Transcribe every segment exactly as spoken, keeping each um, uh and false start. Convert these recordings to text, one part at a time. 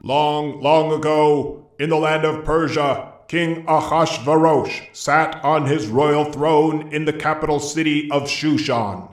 Long, long ago, in the land of Persia, King Ahasuerus sat on his royal throne in the capital city of Shushan.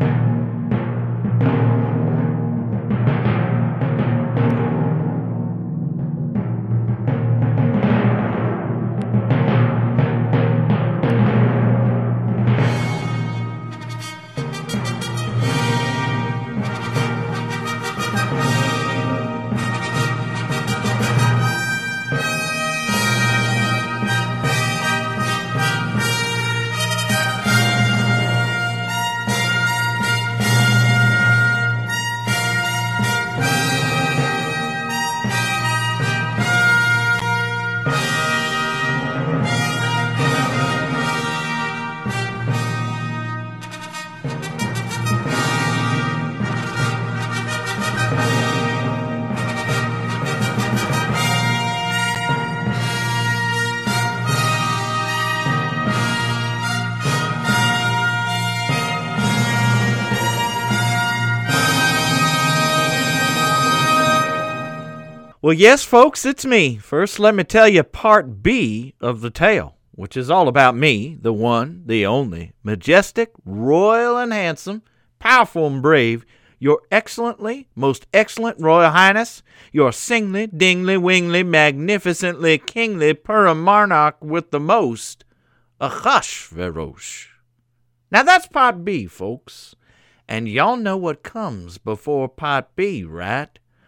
Well, yes, folks, it's me. First, let me tell you part B of the tale, which is all about me, the one, the only, majestic, royal and handsome, powerful and brave, your excellently, most excellent Royal Highness, your singly, dingly, wingly, magnificently, kingly, paramonarch with the most, Ahasuerus. Now that's part B, folks, and y'all know what comes before part B, right?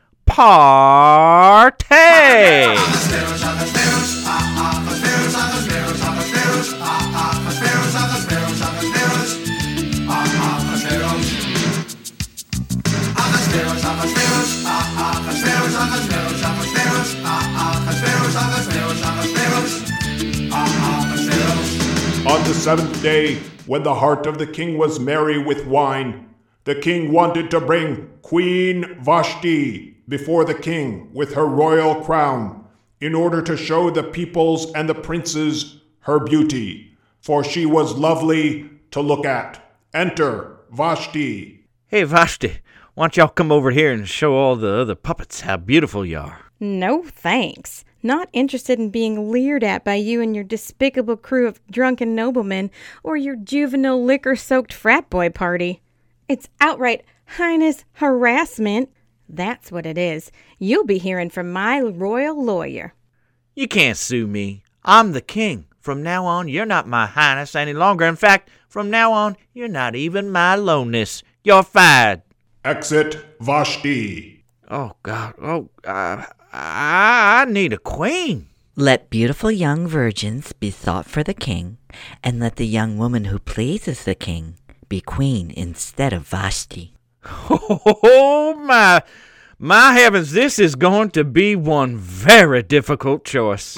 Party! On the seventh day, when the heart of the king was merry with wine, the king wanted to bring Queen Vashti before the king with her royal crown, in order to show the peoples and the princes her beauty, for she was lovely to look at. Enter Vashti. Hey, Vashti, why don't y'all come over here and show all the other puppets how beautiful you are? No, thanks. Not interested in being leered at by you and your despicable crew of drunken noblemen or your juvenile liquor-soaked frat boy party. It's outright highness harassment. That's what it is. You'll be hearing from my royal lawyer. You can't sue me. I'm the king. From now on, you're not my highness any longer. In fact, from now on, you're not even my lowness. You're fired. Exit Vashti. Oh, God. Oh, uh, I, I need a queen. Let beautiful young virgins be sought for the king, and let the young woman who pleases the king be queen instead of Vashti. Oh, my, my heavens, this is going to be one very difficult choice.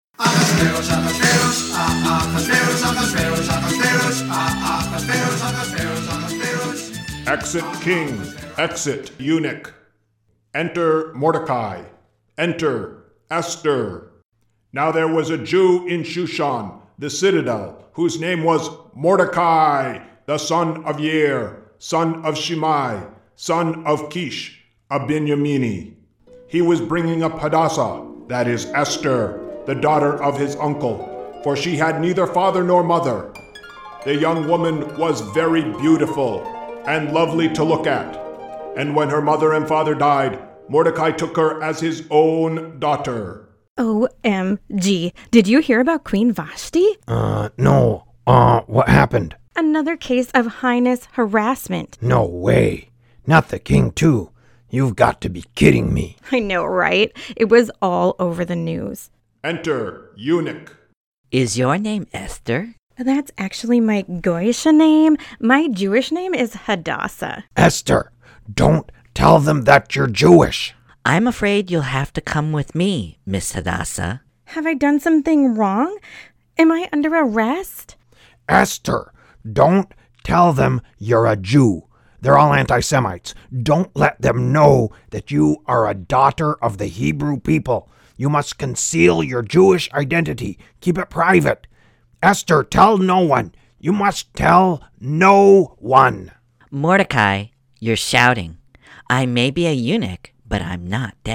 Exit king, exit eunuch. Enter Mordecai. Enter Esther. Now there was a Jew in Shushan, the citadel, whose name was Mordecai, the son of Yair, son of Shimei, son of Kish, a Binyamini. He was bringing up Hadassah, that is Esther, the daughter of his uncle, for she had neither father nor mother. The young woman was very beautiful and lovely to look at, and when her mother and father died, Mordecai took her as his own daughter. O M G, did you hear about Queen Vashti? Uh, no. Uh, what happened? Another case of highness harassment. No way. Not the king, too. You've got to be kidding me. I know, right? It was all over the news. Enter eunuch. Is your name Esther? That's actually my Goyish name. My Jewish name is Hadassah. Esther, don't tell them that you're Jewish. I'm afraid you'll have to come with me, Miss Hadassah. Have I done something wrong? Am I under arrest? Esther, don't tell them you're a Jew. They're all anti-Semites. Don't let them know that you are a daughter of the Hebrew people. You must conceal your Jewish identity. Keep it private. Esther, tell no one. You must tell no one. Mordecai, you're shouting. I may be a eunuch, but I'm not deaf.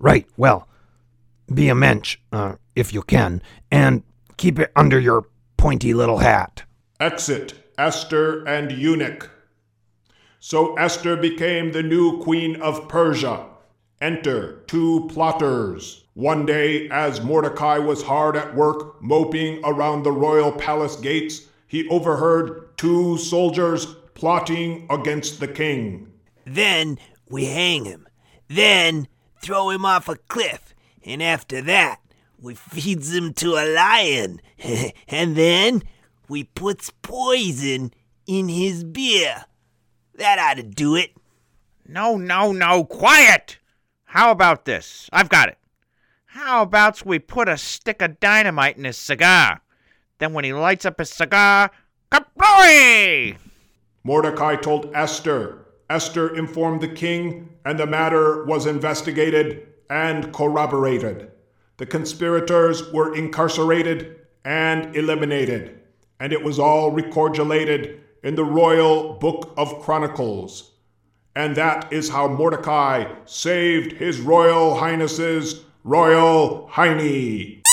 right. Well, be a mensch, uh, if you can, and keep it under your pointy little hat. Exit Esther and Eunuch. So Esther became the new queen of Persia. Enter two plotters. One day, as Mordecai was hard at work moping around the royal palace gates, he overheard two soldiers plotting against the king. Then we hang him. Then throw him off a cliff. And after that, we feeds him to a lion. And then we puts poison in his beer. That ought to do it. No, no, no, quiet! How about this? I've got it. How about we put a stick of dynamite in his cigar? Then when he lights up his cigar, kablooey! Mordecai told Esther. Esther informed the king, and the matter was investigated and corroborated. The conspirators were incarcerated and eliminated, and it was all recordulated in the Royal Book of Chronicles. And that is how Mordecai saved his Royal Highness's Royal Hiney.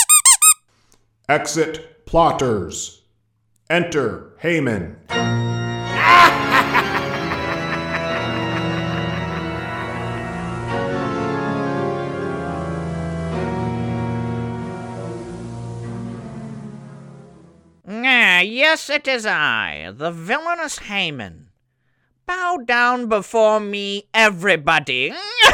Exit plotters. Enter Haman. Ah, yes, it is I, the villainous Haman. Bow down before me, everybody.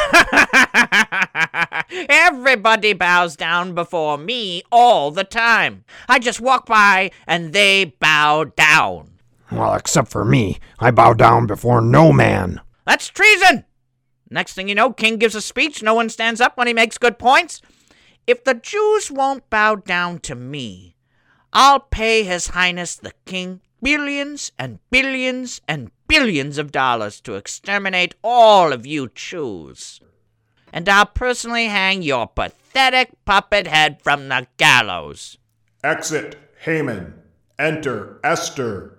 Everybody bows down before me all the time. I just walk by and they bow down. Well, except for me. I bow down before no man. That's treason! Next thing you know, King gives a speech. No one stands up when he makes good points. If the Jews won't bow down to me, I'll pay His Highness the King billions and billions and billions of dollars to exterminate all of you Jews. And I'll personally hang your pathetic puppet head from the gallows. Exit Haman. Enter Esther.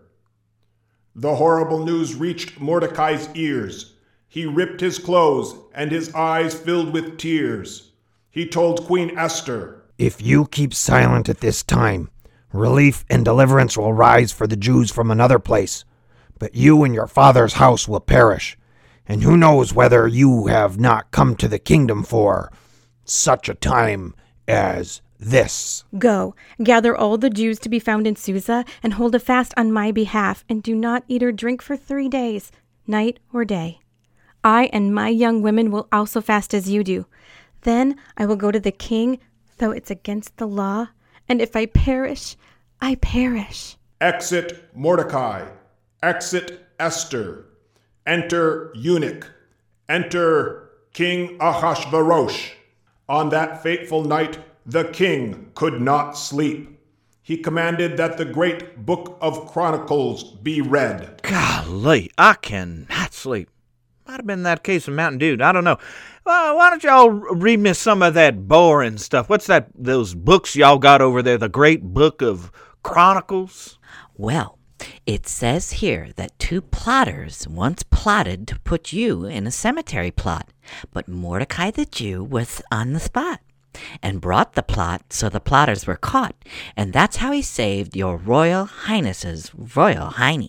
The horrible news reached Mordecai's ears. He ripped his clothes, and his eyes filled with tears. He told Queen Esther, If you keep silent at this time, relief and deliverance will rise for the Jews from another place, but you and your father's house will perish. And who knows whether you have not come to the kingdom for such a time as this. Go, gather all the Jews to be found in Susa, and hold a fast on my behalf, and do not eat or drink for three days, night or day. I and my young women will also fast as you do. Then I will go to the king, though it's against the law, and if I perish, I perish. Exit Mordecai. Exit Esther. Enter Eunuch. Enter King Ahasuerus. On that fateful night, the king could not sleep. He commanded that the great book of Chronicles be read. Golly, I cannot sleep. Might have been that case of Mountain Dew. I don't know. Well, why don't y'all read me some of that boring stuff? What's that, those books y'all got over there, the great book of Chronicles? Well, it says here that two plotters once plotted to put you in a cemetery plot, but Mordecai the Jew was on the spot and brought the plot so the plotters were caught, and that's how he saved your Royal Highness's Royal Hiney.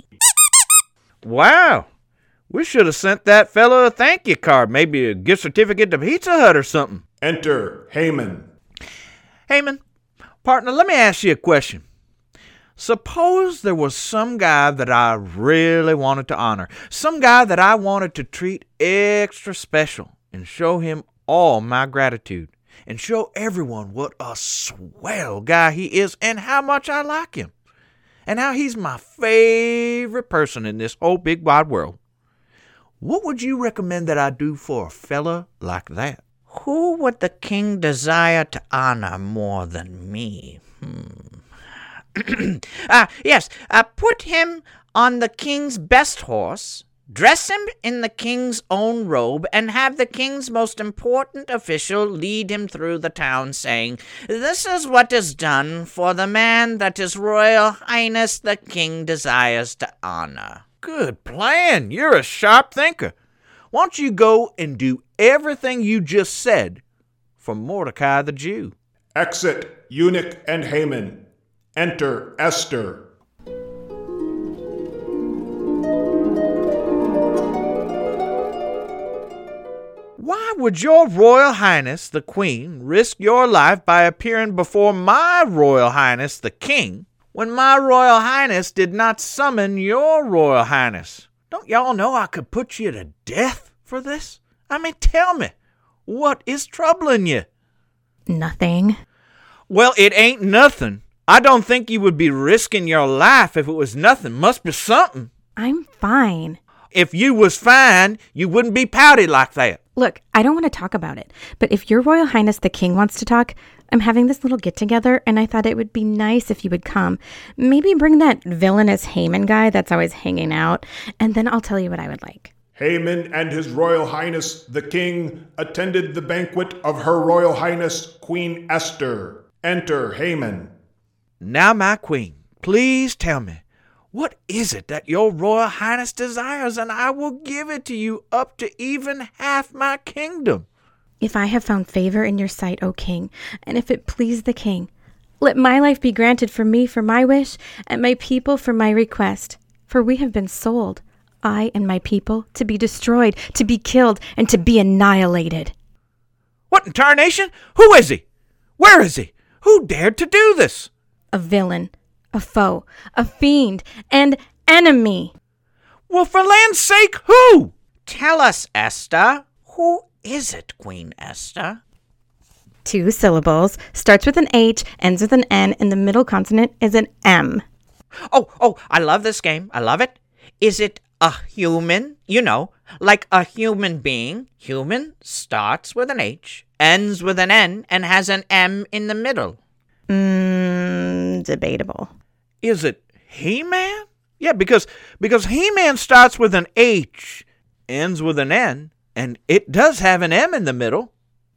Wow. We should have sent that fellow a thank you card, maybe a gift certificate to Pizza Hut or something. Enter Haman. Haman, partner, let me ask you a question. Suppose there was some guy that I really wanted to honor, some guy that I wanted to treat extra special and show him all my gratitude and show everyone what a swell guy he is and how much I like him and how he's my favorite person in this whole big wide world. What would you recommend that I do for a fella like that? Who would the king desire to honor more than me? Hmm. uh, yes, uh, put him on the king's best horse, dress him in the king's own robe, and have the king's most important official lead him through the town, saying, "This is what is done for the man that His Royal Highness the King desires to honor." Good plan. You're a sharp thinker. Why don't you go and do everything you just said, for Mordecai the Jew. Exit Eunuch and Haman. Enter Esther. Why would your Royal Highness the Queen risk your life by appearing before my Royal Highness the King when my Royal Highness did not summon your Royal Highness? Don't y'all know I could put you to death for this? I mean, tell me, what is troubling you? Nothing. Well, it ain't nothing. I don't think you would be risking your life if it was nothing. Must be something. I'm fine. If you was fine, you wouldn't be pouty like that. Look, I don't want to talk about it, but if your Royal Highness the King wants to talk, I'm having this little get-together, and I thought it would be nice if you would come. Maybe bring that villainous Haman guy that's always hanging out, and then I'll tell you what I would like. Haman and his Royal Highness the King attended the banquet of Her Royal Highness Queen Esther. Enter Haman. Now, my queen, please tell me, what is it that your Royal Highness desires, and I will give it to you up to even half my kingdom. If I have found favor in your sight, O king, and if it please the king, let my life be granted for me for my wish, and my people for my request. For we have been sold, I and my people, to be destroyed, to be killed, and to be annihilated. What in tarnation? Who is he? Where is he? Who dared to do this? A villain, a foe, a fiend, and enemy. Well, for land's sake, who? Tell us, Esther. Who is it, Queen Esther? Two syllables, starts with an H, ends with an N, and the middle consonant is an M. Oh, oh, I love this game. I love it. Is it a human? You know, like a human being. Human starts with an H, ends with an N, and has an M in the middle. Mmm, debatable. Is it He-Man? Yeah, because because He-Man starts with an H, ends with an N, and it does have an M in the middle.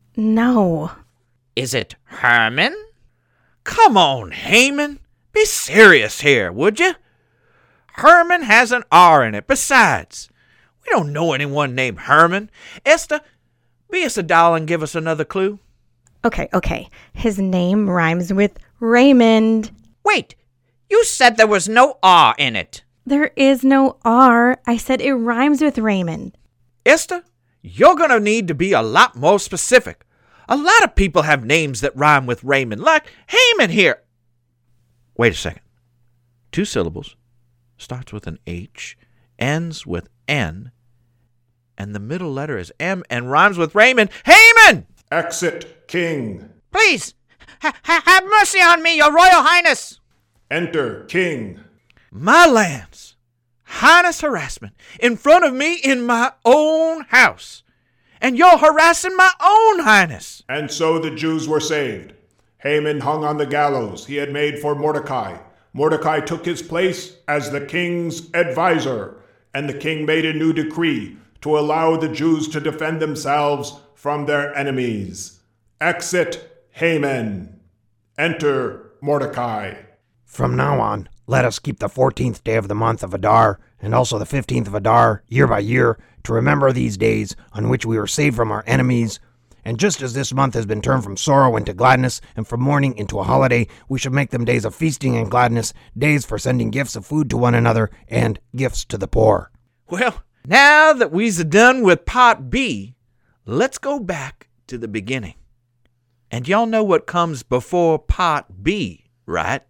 No. Is it Herman? Come on, Haman. Be serious here, would you? Herman has an R in it. Besides, we don't know anyone named Herman. Esther, be us a doll and give us another clue. Okay, okay. His name rhymes with Raymond. Wait, you said there was no R in it. There is no R. I said it rhymes with Raymond. Esther, you're going to need to be a lot more specific. A lot of people have names that rhyme with Raymond, like Haman here. Wait a second. Two syllables, starts with an H, ends with N, and the middle letter is M and rhymes with Raymond. Haman! Exit King. Please, ha- ha- have mercy on me, your Royal Highness. Enter King. My lands, highness harassment in front of me in my own house. And you're harassing my own highness. And so the Jews were saved. Haman hung on the gallows he had made for Mordecai. Mordecai took his place as the king's advisor, and the king made a new decree to allow the Jews to defend themselves from their enemies. Exit Haman. Enter Mordecai. From now on, let us keep the fourteenth day of the month of Adar, and also the fifteenth of Adar, year by year, to remember these days on which we were saved from our enemies. And just as this month has been turned from sorrow into gladness, and from mourning into a holiday, we should make them days of feasting and gladness, days for sending gifts of food to one another, and gifts to the poor. Well, now that we's done with part B, let's go back to the beginning. And y'all know what comes before part B, right?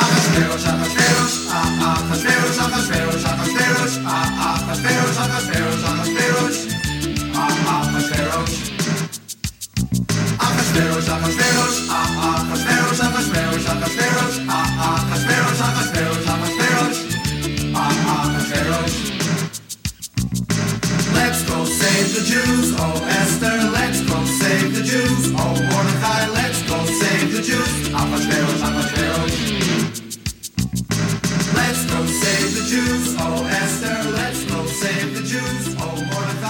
Let's go save the Jews, oh Esther, let's go save the Jews, oh Mordecai, let's go save the Jews, Ahasuerus, Ahasuerus. Let's go save the Jews, oh Esther, let's go save the Jews, oh Mordecai.